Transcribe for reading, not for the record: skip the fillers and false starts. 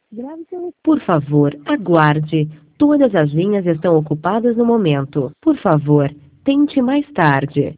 Por favor, aguarde. Todas as linhas estão ocupadas no momento. Por favor, tente mais tarde.